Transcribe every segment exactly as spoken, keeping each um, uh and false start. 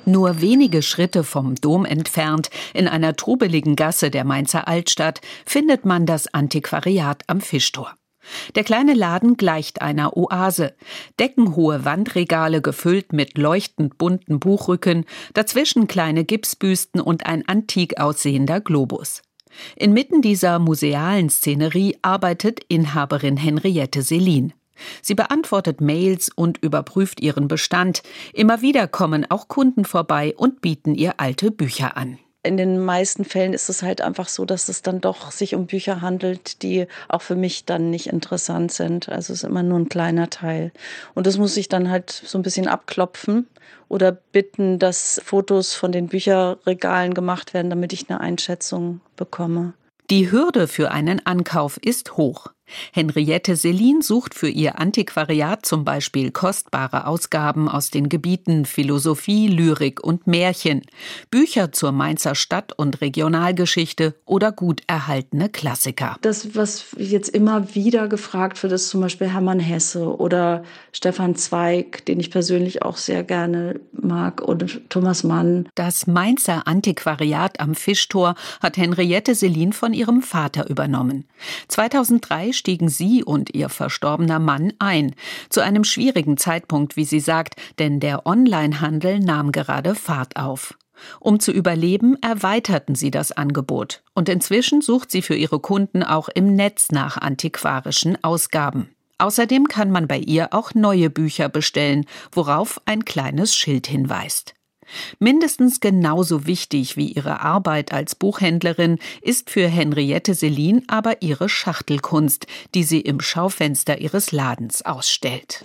Nur wenige Schritte vom Dom entfernt, in einer trubeligen Gasse der Mainzer Altstadt, findet man das Antiquariat am Fischtor. Der kleine Laden gleicht einer Oase. Deckenhohe Wandregale gefüllt mit leuchtend bunten Buchrücken, dazwischen kleine Gipsbüsten und ein antik aussehender Globus. Inmitten dieser musealen Szenerie arbeitet Inhaberin Henriette Selin. Sie beantwortet Mails und überprüft ihren Bestand. Immer wieder kommen auch Kunden vorbei und bieten ihr alte Bücher an. In den meisten Fällen ist es halt einfach so, dass es dann doch sich um Bücher handelt, die auch für mich dann nicht interessant sind. Also es ist immer nur ein kleiner Teil. Und das muss ich dann halt so ein bisschen abklopfen oder bitten, dass Fotos von den Bücherregalen gemacht werden, damit ich eine Einschätzung bekomme. Die Hürde für einen Ankauf ist hoch. Henriette Selin sucht für ihr Antiquariat zum Beispiel kostbare Ausgaben aus den Gebieten Philosophie, Lyrik und Märchen, Bücher zur Mainzer Stadt- und Regionalgeschichte oder gut erhaltene Klassiker. Das, was jetzt immer wieder gefragt wird, ist zum Beispiel Hermann Hesse oder Stefan Zweig, den ich persönlich auch sehr gerne mag, und Thomas Mann. Das Mainzer Antiquariat am Fischtor hat Henriette Selin von ihrem Vater übernommen. zweitausenddrei stiegen sie und ihr verstorbener Mann ein. Zu einem schwierigen Zeitpunkt, wie sie sagt, denn der Onlinehandel nahm gerade Fahrt auf. Um zu überleben, erweiterten sie das Angebot. Und inzwischen sucht sie für ihre Kunden auch im Netz nach antiquarischen Ausgaben. Außerdem kann man bei ihr auch neue Bücher bestellen, worauf ein kleines Schild hinweist. Mindestens genauso wichtig wie ihre Arbeit als Buchhändlerin ist für Henriette Selin aber ihre Schachtelkunst, die sie im Schaufenster ihres Ladens ausstellt.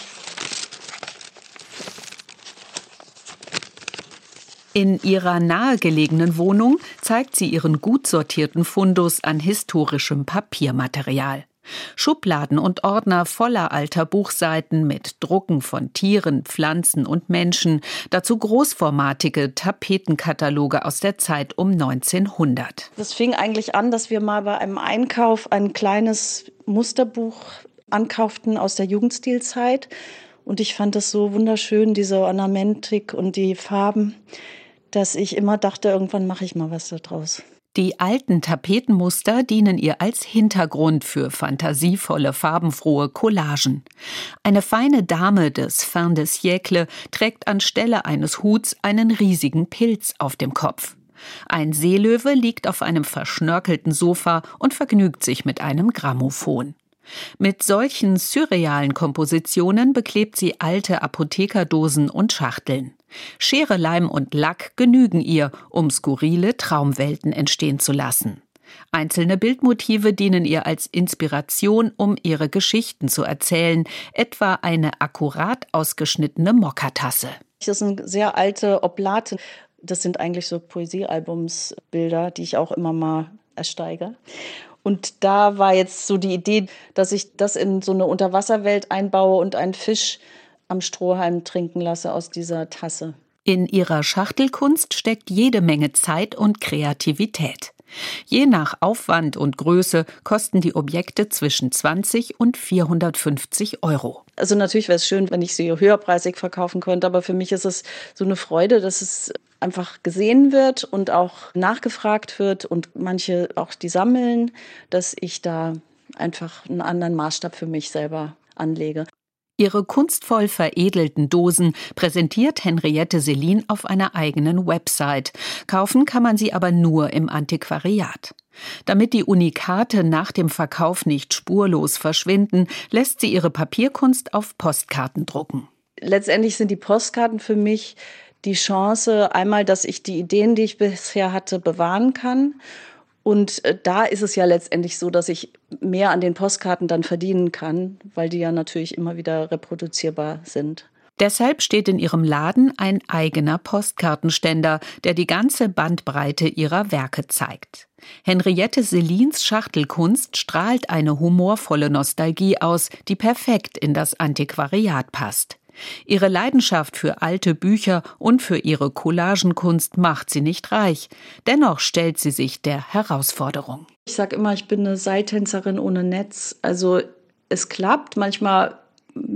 In ihrer nahegelegenen Wohnung zeigt sie ihren gut sortierten Fundus an historischem Papiermaterial. Schubladen und Ordner voller alter Buchseiten mit Drucken von Tieren, Pflanzen und Menschen, dazu großformatige Tapetenkataloge aus der Zeit um neunzehnhundert. Das fing eigentlich an, dass wir mal bei einem Einkauf ein kleines Musterbuch ankauften aus der Jugendstilzeit. Und ich fand das so wunderschön, diese Ornamentik und die Farben, dass ich immer dachte, irgendwann mache ich mal was da draus. Die alten Tapetenmuster dienen ihr als Hintergrund für fantasievolle, farbenfrohe Collagen. Eine feine Dame des Fin de siècle trägt anstelle eines Huts einen riesigen Pilz auf dem Kopf. Ein Seelöwe liegt auf einem verschnörkelten Sofa und vergnügt sich mit einem Grammophon. Mit solchen surrealen Kompositionen beklebt sie alte Apothekerdosen und Schachteln. Schere, Leim und Lack genügen ihr, um skurrile Traumwelten entstehen zu lassen. Einzelne Bildmotive dienen ihr als Inspiration, um ihre Geschichten zu erzählen, etwa eine akkurat ausgeschnittene Mokka-Tasse. Das sind sehr alte Oblate. Das sind eigentlich so Poesiealbumsbilder, die ich auch immer mal ersteige. Und da war jetzt so die Idee, dass ich das in so eine Unterwasserwelt einbaue und einen Fisch am Strohhalm trinken lasse aus dieser Tasse. In ihrer Schachtelkunst steckt jede Menge Zeit und Kreativität. Je nach Aufwand und Größe kosten die Objekte zwischen zwanzig und vierhundertfünfzig Euro. Also natürlich wäre es schön, wenn ich sie höherpreisig verkaufen könnte, aber für mich ist es so eine Freude, dass es einfach gesehen wird und auch nachgefragt wird und manche auch die sammeln, dass ich da einfach einen anderen Maßstab für mich selber anlege. Ihre kunstvoll veredelten Dosen präsentiert Henriette Selin auf einer eigenen Website. Kaufen kann man sie aber nur im Antiquariat. Damit die Unikate nach dem Verkauf nicht spurlos verschwinden, lässt sie ihre Papierkunst auf Postkarten drucken. Letztendlich sind die Postkarten für mich die Chance, einmal, dass ich die Ideen, die ich bisher hatte, bewahren kann. Und da ist es ja letztendlich so, dass ich mehr an den Postkarten dann verdienen kann, weil die ja natürlich immer wieder reproduzierbar sind. Deshalb steht in ihrem Laden ein eigener Postkartenständer, der die ganze Bandbreite ihrer Werke zeigt. Henriette Selins Schachtelkunst strahlt eine humorvolle Nostalgie aus, die perfekt in das Antiquariat passt. Ihre Leidenschaft für alte Bücher und für ihre Collagenkunst macht sie nicht reich. Dennoch stellt sie sich der Herausforderung. Ich sage immer, ich bin eine Seiltänzerin ohne Netz. Also es klappt manchmal mit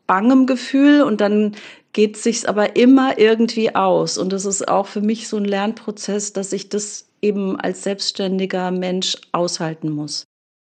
bangem Gefühl und dann geht sich's aber immer irgendwie aus. Und das ist auch für mich so ein Lernprozess, dass ich das eben als selbstständiger Mensch aushalten muss.